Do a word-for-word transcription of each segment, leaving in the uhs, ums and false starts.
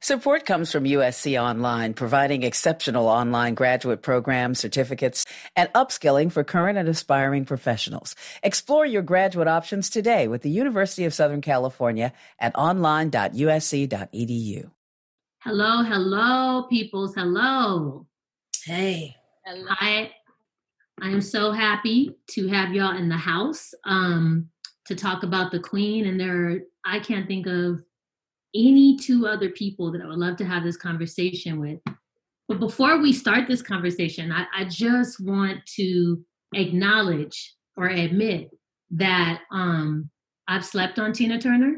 Support comes from U S C Online, providing exceptional online graduate programs, certificates, and upskilling for current and aspiring professionals. Explore your graduate options today with the University of Southern California at online dot u s c dot e d u. Hello, hello, peoples. Hello. Hey. Hello. Hi. I am so happy to have y'all in the house um, to talk about the Queen. And there are, I can't think of any two other people that I would love to have this conversation with. But before we start this conversation, I, I just want to acknowledge or admit that um, I've slept on Tina Turner.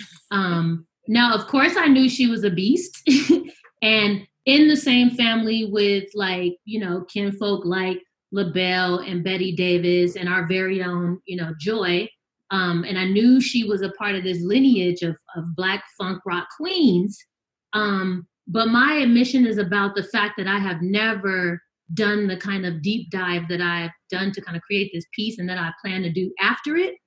Um, now, of course, I knew she was a beast. And in the same family with, like, you know, kinfolk like LaBelle and Betty Davis and our very own, you know, Joy. Um, and I knew she was a part of this lineage of, of Black funk rock queens. Um, but my admission is about the fact that I have never done the kind of deep dive that I've done to kind of create this piece and that I plan to do after it.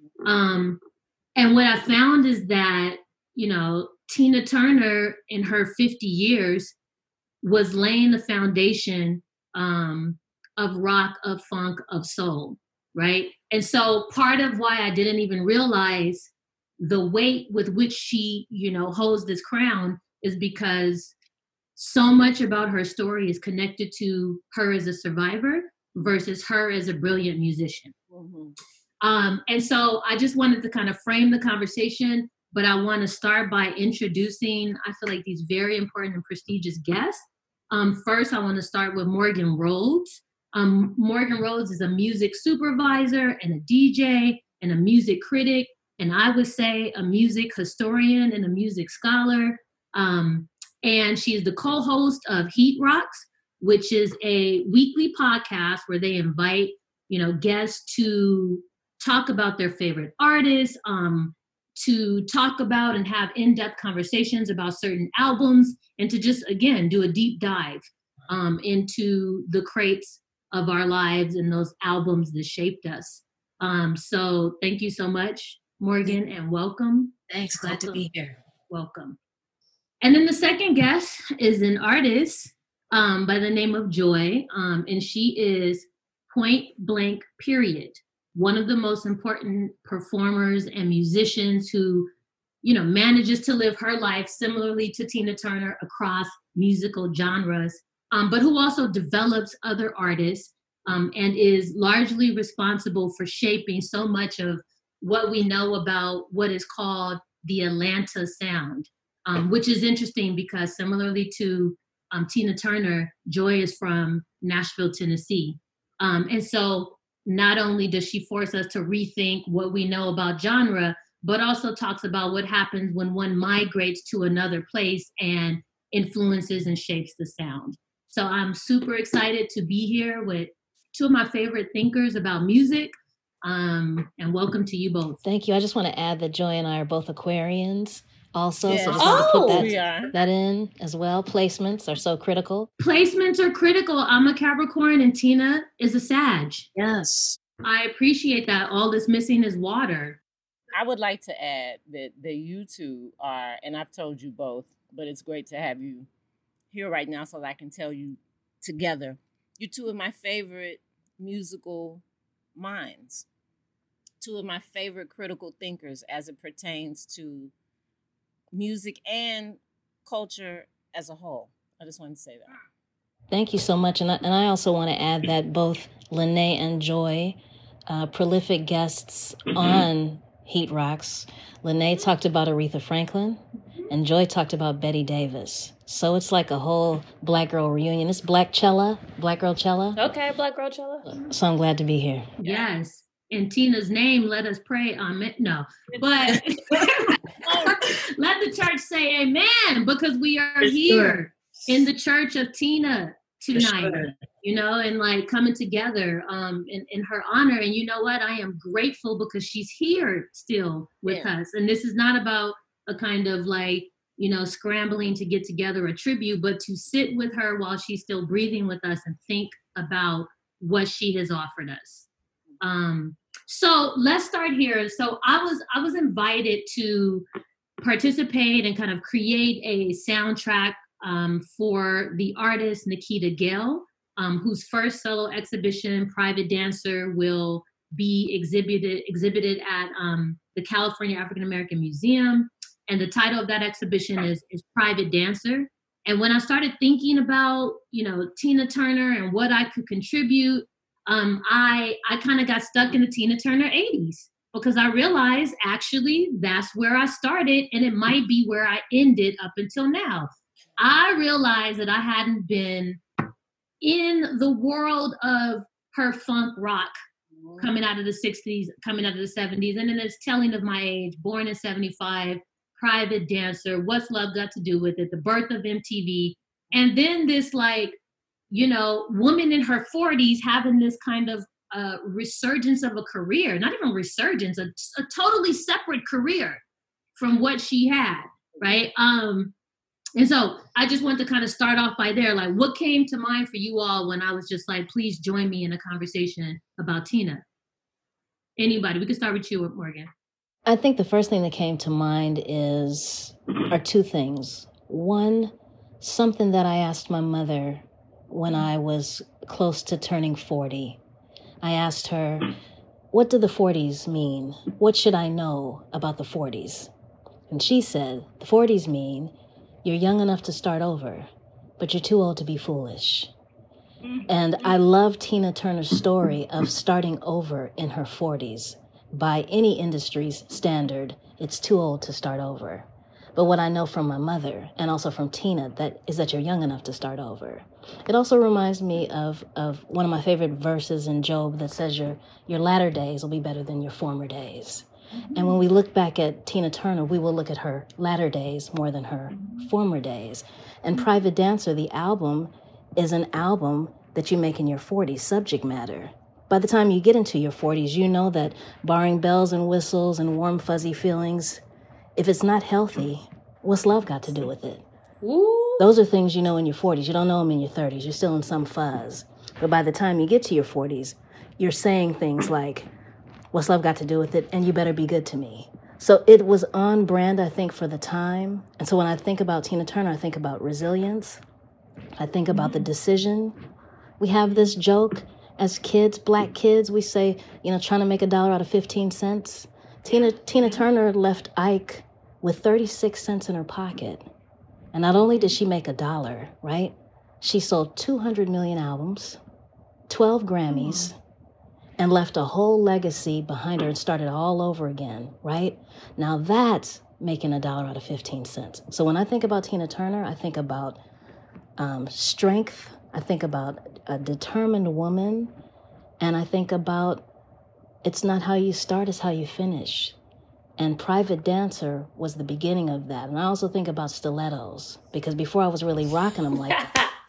Um, and what I found is that, you know, Tina Turner in her fifty years was laying the foundation um, of rock, of funk, of soul, right? And so part of why I didn't even realize the weight with which she, you know, holds this crown is because so much about her story is connected to her as a survivor versus her as a brilliant musician. Mm-hmm. Um, and so I just wanted to kind of frame the conversation, but I want to start by introducing, I feel like, these very important and prestigious guests. Um, first, I want to start with Morgan Rhodes. Um, Morgan Rhodes is a music supervisor and a D J and a music critic, and I would say a music historian and a music scholar. Um, and she is the co-host of Heat Rocks, which is a weekly podcast where they invite, you know, guests to talk about their favorite artists, um, to talk about and have in-depth conversations about certain albums, and to just, again, do a deep dive um, into the crates of our lives and those albums that shaped us. Um, so thank you so much, Morgan, and welcome. Thanks, glad welcome. to be here. Welcome. And then the second guest is an artist um, by the name of Joy, um, and she is point blank period, one of the most important performers and musicians who, you know, manages to live her life similarly to Tina Turner across musical genres, um, but who also develops other artists um, and is largely responsible for shaping so much of what we know about what is called the Atlanta sound, um, which is interesting because similarly to um, Tina Turner, Joy is from Nashville, Tennessee. Um, and so not only does she force us to rethink what we know about genre, but also talks about what happens when one migrates to another place and influences and shapes the sound. So I'm super excited to be here with two of my favorite thinkers about music. Um, and welcome to you both. Thank you. I just want to add that Joy and I are both Aquarians also. Yes. So just want to Oh, put that, we are. that in as well. Placements are so critical. Placements are critical. I'm a Capricorn and Tina is a Sag. Yes. I appreciate that. All that's missing is water. I would like to add that, that you two are, and I've told you both, but it's great to have you here right now so that I can tell you together. You're two of my favorite musical minds, two of my favorite critical thinkers as it pertains to music and culture as a whole. I just wanted to say that. Thank you so much. And I, and I also want to add that both Lene and Joy, uh, prolific guests mm-hmm. on Heat Rocks. Lene talked about Aretha Franklin, and Joy talked about Betty Davis. So it's like a whole Black girl reunion. It's Black Cella, Black Girl Cella. Okay, Black Girl Cella. So I'm glad to be here. Yes. In Tina's name, let us pray. Amen. No, but let the church say amen, because we are For here sure. in the church of Tina tonight, sure. you know, and like coming together um, in, in her honor. And you know what? I am grateful because she's here still with yeah. us. And this is not about a kind of like, you know, scrambling to get together a tribute, but to sit with her while she's still breathing with us and think about what she has offered us. Um, so let's start here. So I was I was invited to participate and kind of create a soundtrack um, for the artist Nikita Gale, um, whose first solo exhibition, Private Dancer, will be exhibited exhibited at um, the California African American Museum. And the title of that exhibition is, is Private Dancer. And when I started thinking about, you know, Tina Turner and what I could contribute, um, I I kind of got stuck in the Tina Turner eighties, because I realized actually that's where I started, and it might be where I ended up until now. I realized that I hadn't been in the world of her funk rock coming out of the sixties, coming out of the seventies, and then it's telling of my age, born in seventy-five, Private Dancer, What's Love Got to Do with It, the birth of M T V, and then this like, you know, woman in her forties having this kind of uh, resurgence of a career, not even resurgence, a, a totally separate career from what she had, right? Um, and so I just want to kind of start off by there, like what came to mind for you all when I was just like, please join me in a conversation about Tina? Anybody? We can start with you, Morgan. I think the first thing that came to mind is, are two things. One, something that I asked my mother when I was close to turning forty. I asked her, what do the forties mean? What should I know about the forties? And she said, the forties mean you're young enough to start over, but you're too old to be foolish. And I love Tina Turner's story of starting over in her forties. By any industry's standard, it's too old to start over. But what I know from my mother and also from Tina that is that you're young enough to start over. It also reminds me of, of one of my favorite verses in Job that says your, your latter days will be better than your former days. Mm-hmm. And when we look back at Tina Turner, we will look at her latter days more than her former days. And Private Dancer, the album, is an album that you make in your forties, subject matter. By the time you get into your forties, you know that barring bells and whistles and warm, fuzzy feelings, if it's not healthy, what's love got to do with it? Ooh. Those are things you know in your forties. You don't know them in your thirties. You're still in some fuzz. But by the time you get to your forties, you're saying things like, what's love got to do with it? And you better be good to me. So it was on brand, I think, for the time. And so when I think about Tina Turner, I think about resilience. I think about the decision. We have this joke as kids, black kids, we say, you know, trying to make a dollar out of fifteen cents. Tina Tina Turner left Ike with thirty-six cents in her pocket. And not only did she make a dollar, right? She sold two hundred million albums, twelve Grammys, and left a whole legacy behind her and started all over again, right? Now that's making a dollar out of fifteen cents. So when I think about Tina Turner, I think about um, strength. I think about a determined woman, and I think about it's not how you start, it's how you finish. And Private Dancer was the beginning of that. And I also think about stilettos, because before I was really rocking them like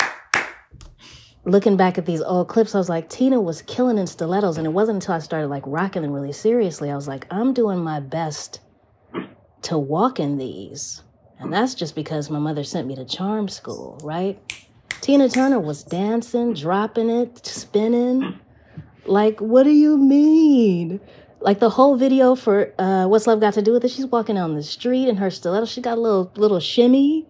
looking back at these old clips, I was like, Tina was killing in stilettos, and it wasn't until I started like rocking them really seriously, I was like, I'm doing my best to walk in these. And that's just because my mother sent me to charm school, right? Tina Turner was dancing, dropping it, spinning. Like, what do you mean? Like the whole video for uh, What's Love Got to Do with It? She's walking down the street in her stiletto. She got a little little shimmy.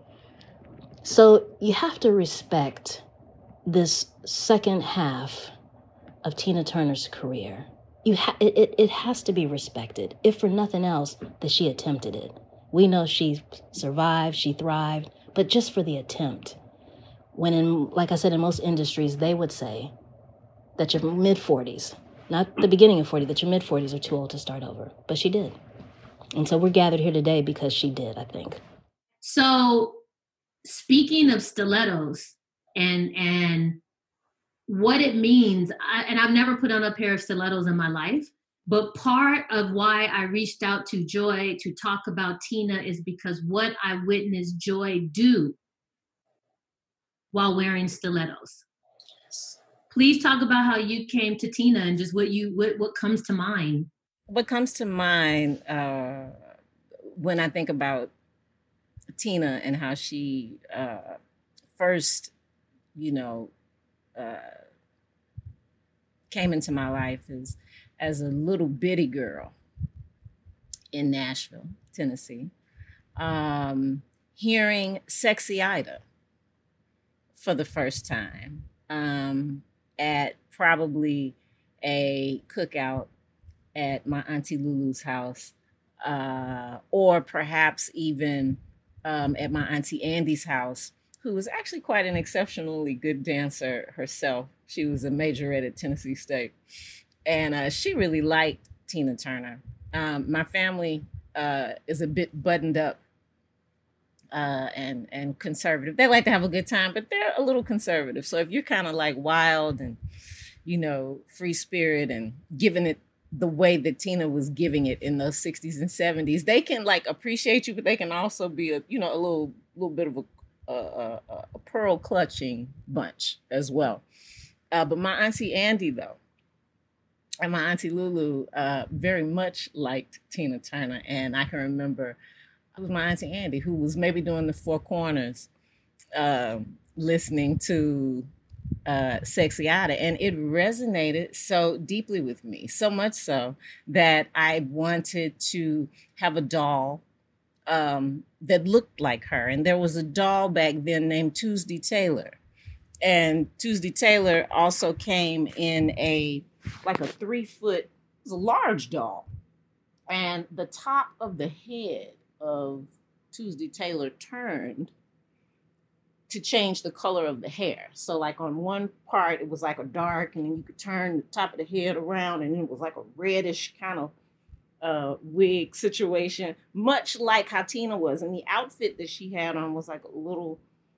So you have to respect this second half of Tina Turner's career. You ha- it, it, it has to be respected. If for nothing else, that she attempted it. We know she survived, she thrived, but just for the attempt. When, in, like I said, in most industries, they would say that your mid-forties, not the beginning of forty, that your mid-forties are too old to start over. But she did. And so we're gathered here today because she did, I think. So speaking of stilettos and and what it means, I, and I've never put on a pair of stilettos in my life, but part of why I reached out to Joy to talk about Tina is because what I witnessed Joy do while wearing stilettos. Please talk about how you came to Tina and just what you what, what comes to mind. What comes to mind uh, when I think about Tina and how she uh, first, you know, uh, came into my life is as a little bitty girl in Nashville, Tennessee. um, hearing Sexy Ida for the first time um, at probably a cookout at my Auntie Lulu's house, uh, or perhaps even um, at my Auntie Andy's house, who was actually quite an exceptionally good dancer herself. She was a majorette at Tennessee State. And uh, she really liked Tina Turner. Um, my family uh, is a bit buttoned up uh, and, and conservative. They like to have a good time, but they're a little conservative. So if you're kind of like wild and, you know, free spirit and giving it the way that Tina was giving it in those sixties and seventies, they can like appreciate you, but they can also be a, you know, a little, little bit of a, a, a, a pearl clutching bunch as well. Uh, but my Auntie Andy, though, and my Auntie Lulu uh, very much liked Tina Turner. And I can remember it was my Auntie Andy who was maybe doing the Four Corners, uh, listening to uh, Sexy Ida. And it resonated so deeply with me, so much so that I wanted to have a doll um, that looked like her. And there was a doll back then named Tuesday Taylor. And Tuesday Taylor also came in a like a three foot, it was a large doll. And the top of the head of Tuesday Taylor turned to change the color of the hair. So like on one part, it was like a dark, and then you could turn the top of the head around and it was like a reddish kind of uh, wig situation, much like how Tina was. And the outfit that she had on was like a little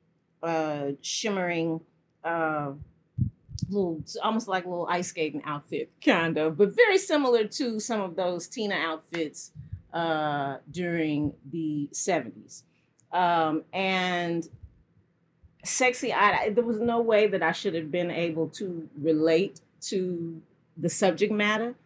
uh, shimmering, uh, little, almost like a little ice skating outfit, kind of, but very similar to some of those Tina outfits uh, during the seventies. Um, and Sexy Ida, there was no way that I should have been able to relate to the subject matter,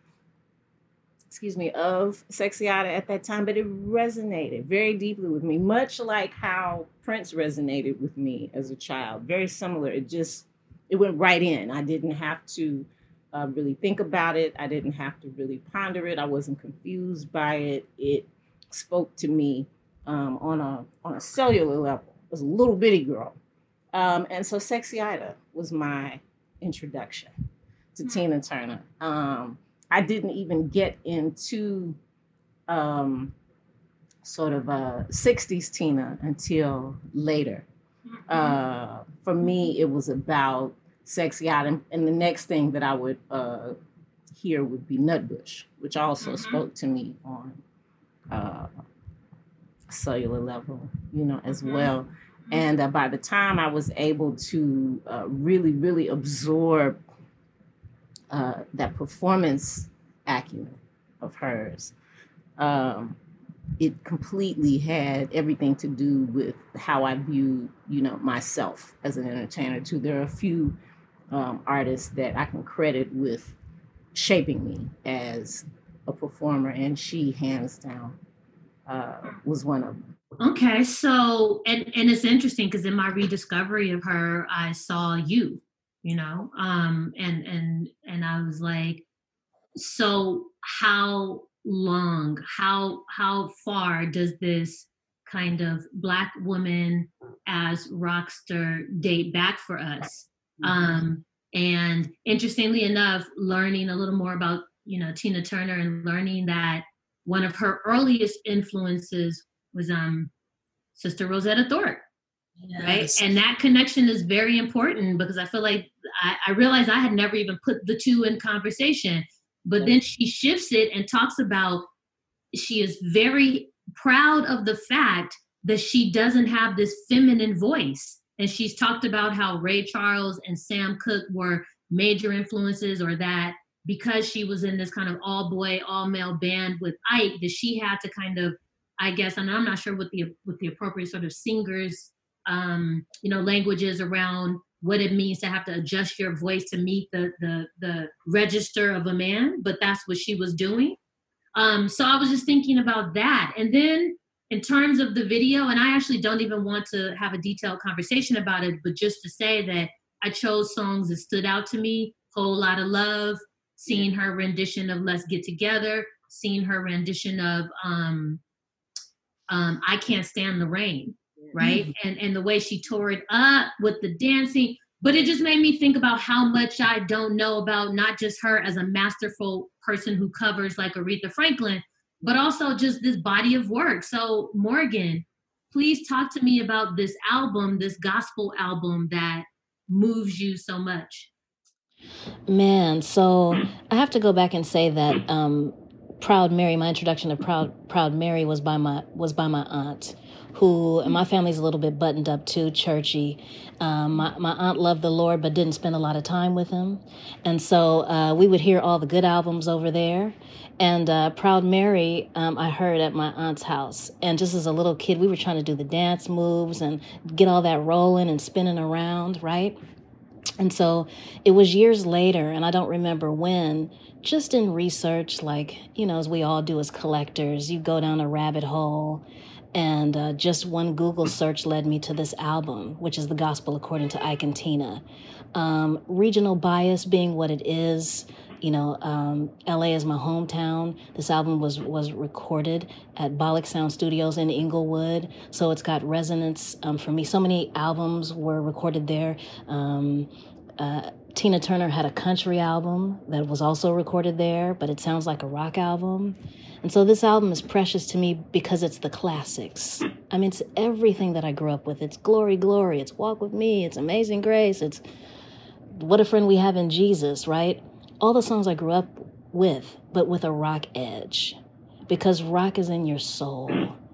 excuse me, of Sexy Ida at that time, but it resonated very deeply with me, much like how Prince resonated with me as a child. Very similar. It just, it went right in. I didn't have to uh, really think about it. I didn't have to really ponder it. I wasn't confused by it. It spoke to me um, on a on a cellular level. I was a little bitty girl. Um, and so Sexy Ida was my introduction to mm-hmm. Tina Turner. Um, I didn't even get into um, sort of a sixties Tina until later. Uh, for me, it was about Sexy Ida, and the next thing that I would uh, hear would be Nutbush, which also mm-hmm. spoke to me on uh, cellular level, you know, as mm-hmm. well. And uh, by the time I was able to uh, really, really absorb uh, that performance acumen of hers, um, it completely had everything to do with how I viewed, you know, myself as an entertainer too. There are a few um, artists that I can credit with shaping me as a performer, and she, hands down, uh, was one of them. Okay, so, and, and it's interesting because in my rediscovery of her, I saw you, you know, um, and, and, and I was like, so how long, how, how far does this kind of Black woman as rockster date back for us? Um, and interestingly enough, learning a little more about, you know, Tina Turner and learning that one of her earliest influences was um, Sister Rosetta Tharpe, yes. Right? And that connection is very important because I feel like I, I realized I had never even put the two in conversation, but then she shifts it and talks about she is very proud of the fact that she doesn't have this feminine voice. And she's talked about how Ray Charles and Sam Cooke were major influences, or that because she was in this kind of all boy, all male band with Ike, that she had to kind of, I guess, and I'm not sure what the what the appropriate sort of singers, um, you know, languages around what it means to have to adjust your voice to meet the the the register of a man, but that's what she was doing. Um, so I was just thinking about that. And then in terms of the video, and I actually don't even want to have a detailed conversation about it, but just to say that I chose songs that stood out to me: Whole Lot of Love, seeing her rendition of Let's Get Together, seeing her rendition of um, um, I Can't Stand the Rain, right? Mm-hmm. And and the way she tore it up with the dancing. But it just made me think about how much I don't know about not just her as a masterful person who covers like Aretha Franklin, but also just this body of work. So Morgan, please talk to me about this album, this gospel album that moves you so much. Man, so I have to go back and say that um, Proud Mary, my introduction to Proud Proud Mary was by my was by my aunt, who, and my family's a little bit buttoned up too, churchy. Um, my, my aunt loved the Lord, but didn't spend a lot of time with him. And so uh, we would hear all the good albums over there. And uh, Proud Mary, um, I heard at my aunt's house. And just as a little kid, we were trying to do the dance moves and get all that rolling and spinning around, right? And so it was years later, and I don't remember when, just in research, like, you know, as we all do as collectors, you go down a rabbit hole. And uh, just one Google search led me to this album, which is The Gospel According to Ike and Tina. Um, regional bias being what it is, you know, um, L A is my hometown. This album was was recorded at Bollock Sound Studios in Inglewood, so it's got resonance um, for me. So many albums were recorded there. Um, uh, Tina Turner had a country album that was also recorded there, but it sounds like a rock album. And so this album is precious to me because it's the classics. I mean, it's everything that I grew up with. It's Glory, Glory. It's Walk With Me. It's Amazing Grace. It's What a Friend We Have in Jesus, right? All the songs I grew up with, but with a rock edge. Because rock is in your soul,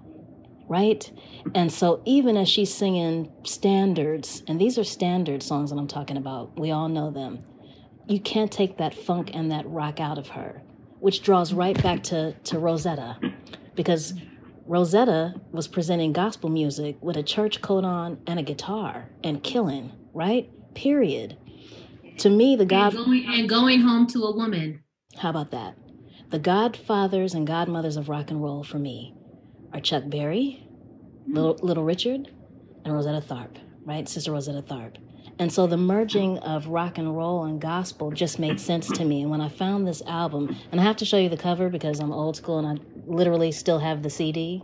right? And so even as she's singing standards, and these are standard songs that I'm talking about, we all know them, you can't take that funk and that rock out of her, which draws right back to, to Rosetta, because Rosetta was presenting gospel music with a church coat on and a guitar and killing, right? Period. To me, the God... And going, and going home to a woman. How about that? The godfathers and godmothers of rock and roll for me are Chuck Berry, Little, Little Richard, and Rosetta Tharpe, right? Sister Rosetta Tharpe. And so the merging of rock and roll and gospel just made sense to me. And when I found this album, and I have to show you the cover because I'm old school and I literally still have the C D.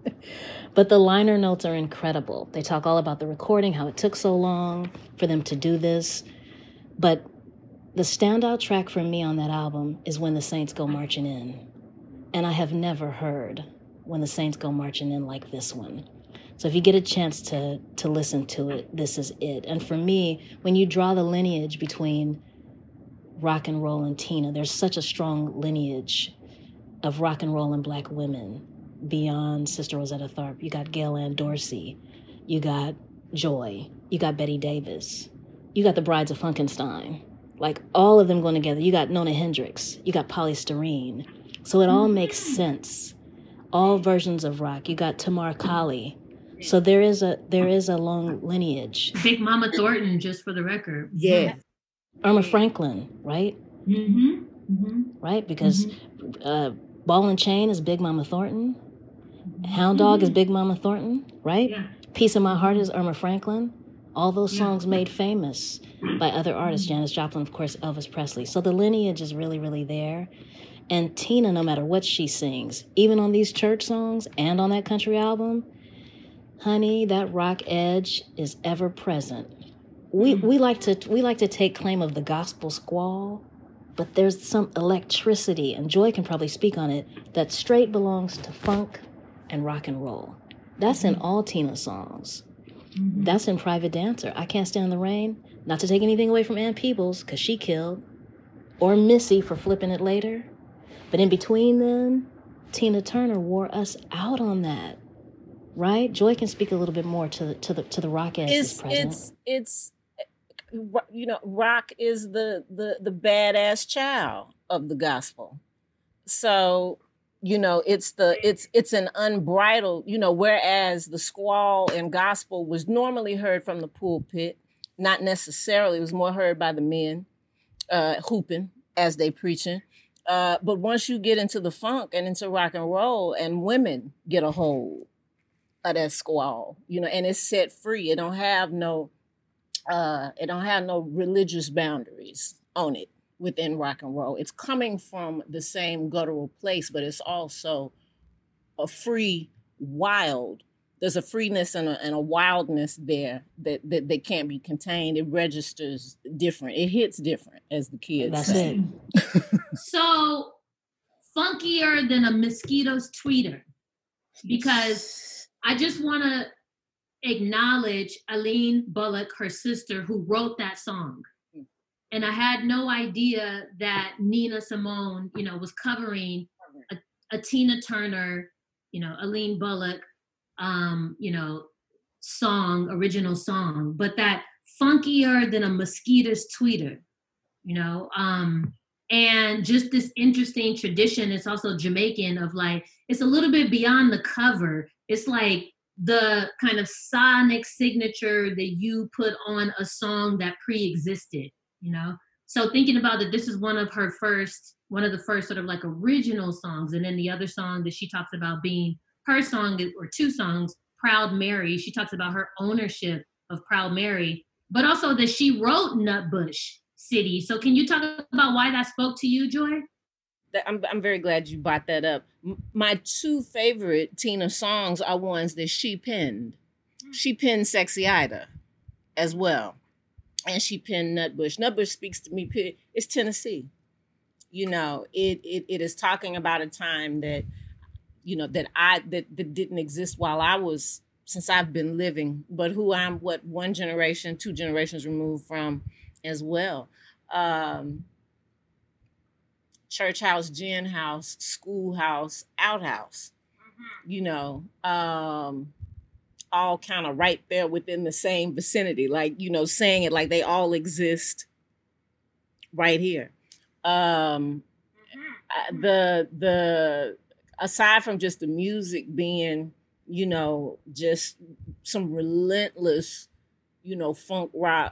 But the liner notes are incredible. They talk all about the recording, how it took so long for them to do this. But the standout track for me on that album is When the Saints Go Marching In. And I have never heard When the Saints Go Marching In like this one. So if you get a chance to to listen to it, this is it. And for me, when you draw the lineage between rock and roll and Tina, there's such a strong lineage of rock and roll and black women beyond Sister Rosetta Tharpe. You got Gail Ann Dorsey. You got Joy. You got Betty Davis. You got the Brides of Funkenstein. Like, all of them going together. You got Nona Hendrix. You got Polystyrene. So it all makes sense. All versions of rock. You got Tamar Kali. So there is a there is a long lineage. Big Mama Thornton, just for the record. Yeah. Irma Franklin, right? Mm-hmm. Mm-hmm. Right? Because mm-hmm. uh, Ball and Chain is Big Mama Thornton. Hound Dog mm-hmm. is Big Mama Thornton, right? Yeah. Piece of My Heart is Irma Franklin. All those songs yeah. made famous by other artists. Mm-hmm. Janis Joplin, of course, Elvis Presley. So the lineage is really, really there. And Tina, no matter what she sings, even on these church songs and on that country album, honey, that rock edge is ever present. We mm-hmm. we like to we like to take claim of the gospel squall, but there's some electricity, and Joy can probably speak on it, that straight belongs to funk and rock and roll. That's mm-hmm. in all Tina songs. Mm-hmm. That's in Private Dancer. I Can't Stand the Rain. Not to take anything away from Ann Peebles, because she killed, or Missy for flipping it later. But in between then, Tina Turner wore us out on that. Right? Joy can speak a little bit more to to the to the rock edge. It's it's it's you know, rock is the the the badass child of the gospel. So, you know, it's the it's it's an unbridled, you know, whereas the squall and gospel was normally heard from the pulpit, not necessarily, it was more heard by the men uh hooping as they preaching. Uh, but once you get into the funk and into rock and roll, and women get a hold of that squall, you know, and it's set free. It don't have no, uh, it don't have no religious boundaries on it within rock and roll. It's coming from the same guttural place, but it's also a free wild. There's a freeness and a, and a wildness there that, that that can't be contained. It registers different. It hits different, as the kids That's say. it. So funkier than a mosquito's tweeter, because I just want to acknowledge Aline Bullock, her sister, who wrote that song. And I had no idea that Nina Simone, you know, was covering a, a Tina Turner, you know, Aline Bullock, um, you know, song, original song, but that funkier than a mosquito's tweeter, you know, um, and just this interesting tradition. It's also Jamaican of like, it's a little bit beyond the cover. It's like the kind of sonic signature that you put on a song that pre-existed, you know? So thinking about that, this is one of her first, one of the first sort of like original songs. And then the other song that she talks about being her song, or two songs, Proud Mary. She talks about her ownership of Proud Mary, but also that she wrote Nutbush City. So can you talk about why that spoke to you, Joy? I'm I'm very glad you brought that up. M- My two favorite Tina songs are ones that she penned. She penned Sexy Ida as well. And she penned Nutbush. Nutbush speaks to me. pe- It's Tennessee. You know, it it it is talking about a time that, you know, that I that, that didn't exist while I was, since I've been living, but who I'm what one generation, two generations removed from as well. Um, church house, gin house, schoolhouse, outhouse, you know, um, all kind of right there within the same vicinity, like, you know, saying it like they all exist right here. Um, uh, the, the, aside from just the music being, you know, just some relentless, you know, funk rock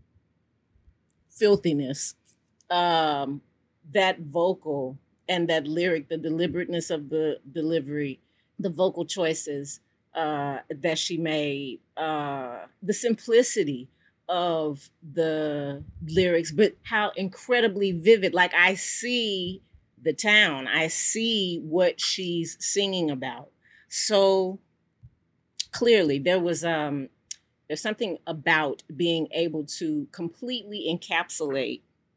filthiness, um, that vocal and that lyric, the deliberateness of the delivery, the vocal choices uh, that she made, uh, the simplicity of the lyrics, but how incredibly vivid. Like, I see the town, I see what she's singing about so clearly. There was um, there's something about being able to completely encapsulate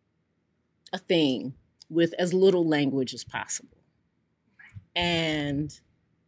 a thing with as little language as possible. And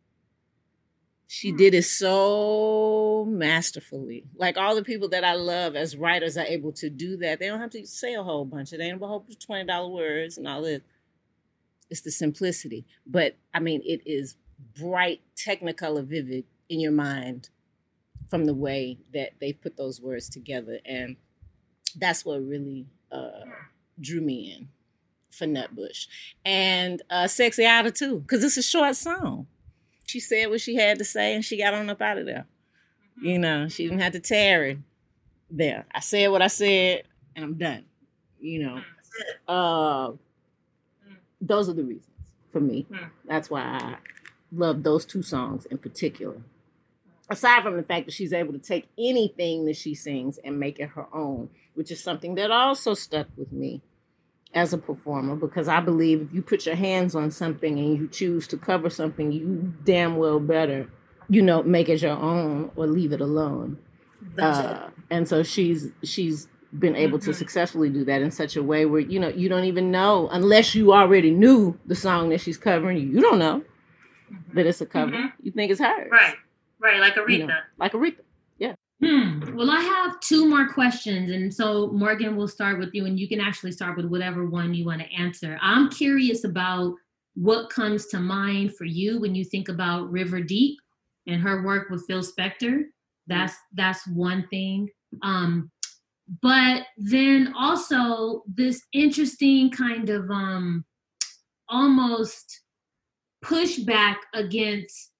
she did it so masterfully. Like, all the people that I love as writers are able to do that. They don't have to say a whole bunch. It ain't a whole bunch of twenty dollar words and all this. It's the simplicity. But, I mean, it is bright, technicolor, vivid in your mind from the way that they put those words together. And that's what really uh, drew me in for Nutbush. And uh, Sexy Ida, too, because it's a short song. She said what she had to say, and she got on up out of there. You know, she didn't have to tarry there. I said what I said, and I'm done. You know, uh, those are the reasons for me. That's why I love those two songs in particular. Aside from the fact that she's able to take anything that she sings and make it her own, which is something that also stuck with me as a performer, because I believe if you put your hands on something and you choose to cover something, you damn well better, you know, make it your own or leave it alone. Uh, and so she's she's been able to successfully do that in such a way where, you know, you don't even know, unless you already knew the song that she's covering, you don't know that it's a cover. Mm-hmm. You think it's hers. Right, right, like Aretha. You know, like Aretha, yeah. Hmm. Well, I have two more questions. And so, Morgan, we'll start with you, and you can actually start with whatever one you want to answer. I'm curious about what comes to mind for you when you think about River Deep and her work with Phil Spector. That's that's one thing. Um, but then also this interesting kind of um, almost pushback against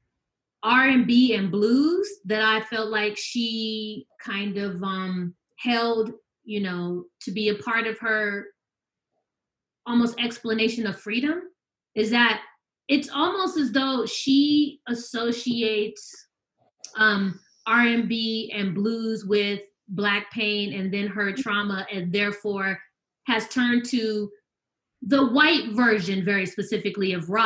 R and B and blues that I felt like she kind of um, held, you know, to be a part of her almost explanation of freedom, is that it's almost as though she associates um, R and B and blues with Black pain and then her trauma, and therefore has turned to the white version very specifically of rock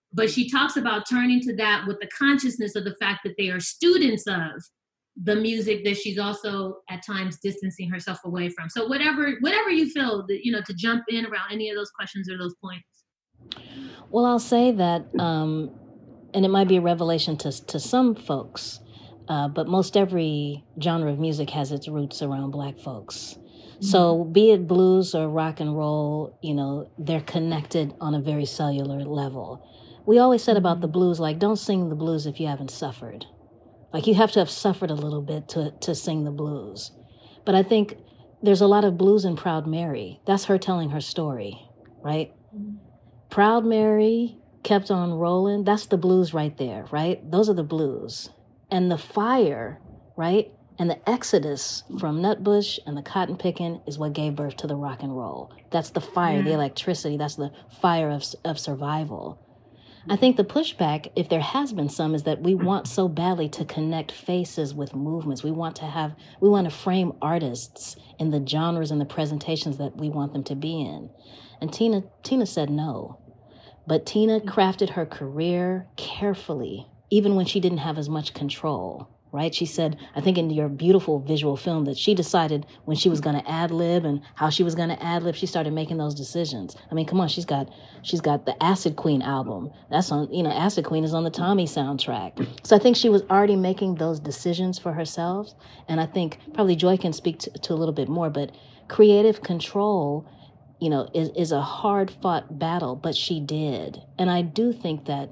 But she talks about turning to that with the consciousness of the fact that they are students of the music that she's also at times distancing herself away from. So whatever whatever you feel, that, you know, to jump in around any of those questions or those points. Well, I'll say that, um, and it might be a revelation to to some folks, uh, but most every genre of music has its roots around Black folks. Mm-hmm. So be it blues or rock and roll, you know, they're connected on a very cellular level. We always said about the blues, like, don't sing the blues if you haven't suffered. Like, you have to have suffered a little bit to, to sing the blues. But I think there's a lot of blues in Proud Mary. That's her telling her story, right? Mm-hmm. Proud Mary kept on rolling. That's the blues right there, right? Those are the blues. And the fire, right? And the exodus from Nutbush and the cotton picking is what gave birth to the rock and roll. That's the fire, yeah. the electricity. That's the fire of of survival. I think the pushback, if there has been some, is that we want so badly to connect faces with movements. We want to have, we want to frame artists in the genres and the presentations that we want them to be in. And Tina, Tina said no. But Tina crafted her career carefully, even when she didn't have as much control, right? She said, I think in your beautiful visual film, that she decided when she was going to ad-lib and how she was going to ad-lib, she started making those decisions. I mean, come on, she's got she's got the Acid Queen album. That's on, you know, Acid Queen is on the Tommy soundtrack. So I think she was already making those decisions for herself. And I think probably Joy can speak to, to a little bit more, but creative control, you know, is, is a hard-fought battle, but she did. And I do think that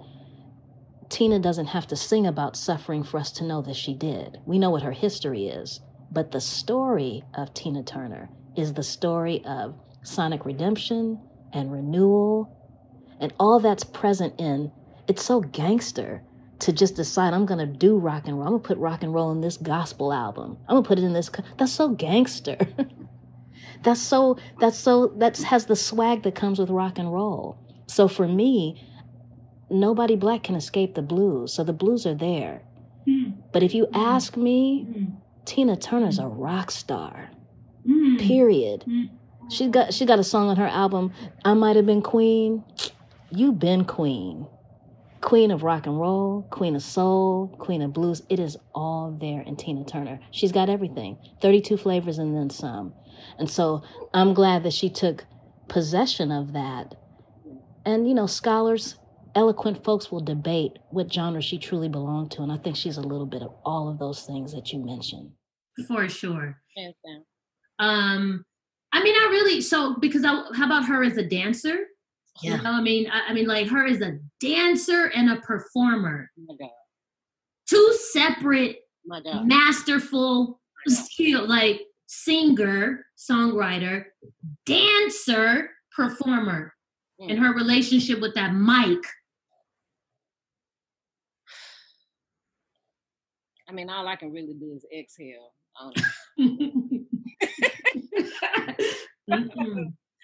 Tina doesn't have to sing about suffering for us to know that she did. We know what her history is. But the story of Tina Turner is the story of sonic redemption and renewal and all that's present in, it's so gangster to just decide I'm going to do rock and roll. I'm going to put rock and roll in this gospel album. I'm going to put it in this. That's so gangster. That's so, that's so, that has the swag that comes with rock and roll. So for me, nobody Black can escape the blues. So the blues are there. Mm. But if you ask me, mm. Tina Turner's a rock star. Mm. Period. Mm. She got she got a song on her album, I Might Have Been Queen. You been queen. Queen of rock and roll, queen of soul, queen of blues. It is all there in Tina Turner. She's got everything. thirty-two flavors and then some. And so I'm glad that she took possession of that. And, you know, scholars, eloquent folks will debate what genre she truly belonged to. And I think she's a little bit of all of those things that you mentioned. For sure. Yeah. Um, I mean, I really, so, because I, how about her as a dancer? Yeah. You know, I mean, I, I mean, like, her as a dancer and a performer. Oh my God. Two separate, oh my God. Masterful skill, like singer, songwriter, dancer, performer, mm. and her relationship with that mic. I mean, all I can really do is exhale. mm-hmm.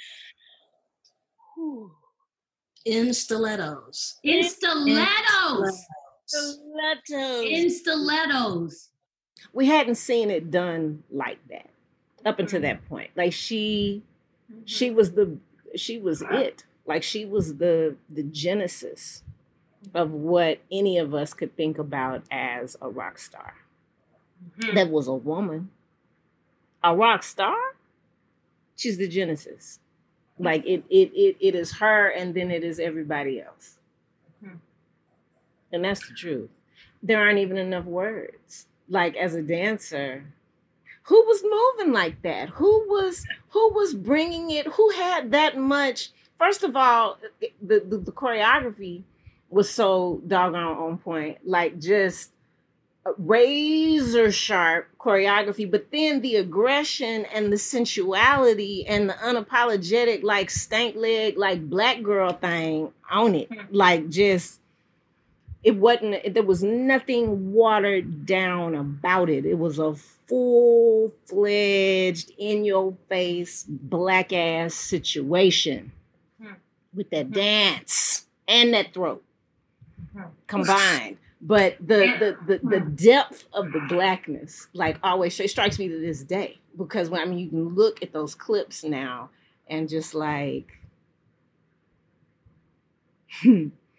In stilettos. In stilettos. Stilettos. In stilettos. We hadn't seen it done like that up until that point. Like she, mm-hmm. she was the, she was it. Like she was the the genesis of what any of us could think about as a rock star. Mm-hmm. That was a woman. A rock star? She's the genesis. Like it, it, it, it is her, and then it is everybody else. Mm-hmm. And that's the truth. There aren't even enough words. Like as a dancer, who was moving like that? Who was, who was bringing it? Who had that much? First of all, the, the, the choreography was so doggone on point. Like just razor sharp choreography, but then the aggression and the sensuality and the unapologetic, like stank leg, like black girl thing on it. Like just, it wasn't, there was nothing watered down about it. It was a full-fledged, in-your-face, black ass situation with that dance and that throat combined. But the, the, the, the depth of the blackness, like always, it strikes me to this day. Because when I mean, you can look at those clips now and just like,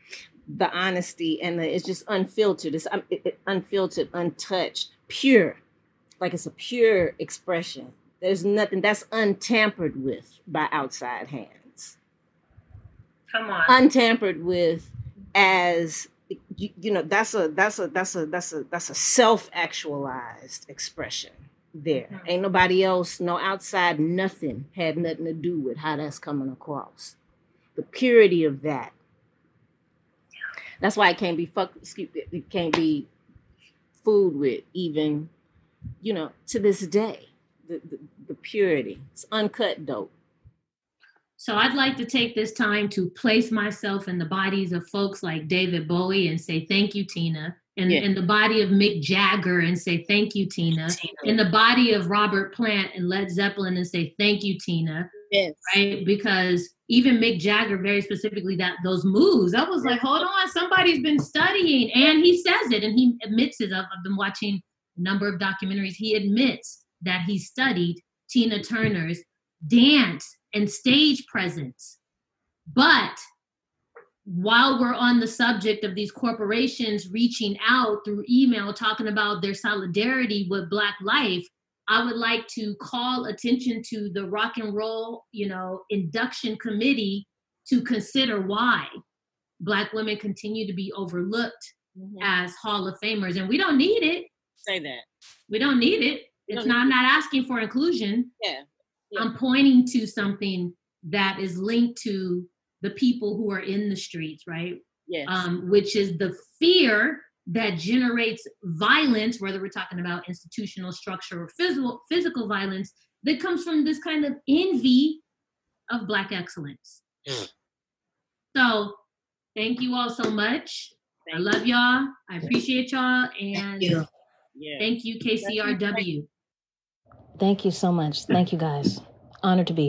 the honesty, and the, it's just unfiltered. It's um, it, it, unfiltered, untouched, pure. Like it's a pure expression. There's nothing that's untampered with by outside hands. Come on. Untampered with as you, you know, that's a that's a that's a that's a that's a self-actualized expression there. Mm-hmm. Ain't nobody else, no outside, nothing had nothing to do with how that's coming across. The purity of that. That's why it can't be fuck. It can't be fooled with, even, you know, to this day. The, the the purity. It's uncut dope. So I'd like to take this time to place myself in the bodies of folks like David Bowie and say thank you, Tina. And yeah. in the body of Mick Jagger and say thank you, Tina. Tina. In the body of Robert Plant and Led Zeppelin and say thank you, Tina. Yes. Right? Because even Mick Jagger, very specifically, that those moves, I was like, hold on, somebody's been studying. And he says it, and he admits it. I've, I've been watching a number of documentaries. He admits that he studied Tina Turner's dance and stage presence. But while we're on the subject of these corporations reaching out through email, talking about their solidarity with Black life, I would like to call attention to the Rock and Roll, you know, induction committee to consider why Black women continue to be overlooked mm-hmm. as Hall of Famers. And we don't need it. Say that. We don't need it. It's not, I'm not asking for inclusion. Yeah. yeah. I'm pointing to something that is linked to the people who are in the streets, right? Yes. Um, which is the fear that generates violence, whether we're talking about institutional structure or physical physical violence, that comes from this kind of envy of Black excellence. Mm. So thank you all so much. Thank I love you. y'all. I appreciate y'all. And thank you, yeah. thank you K C R W. Thank you so much. Thank you, guys. Honored to be here.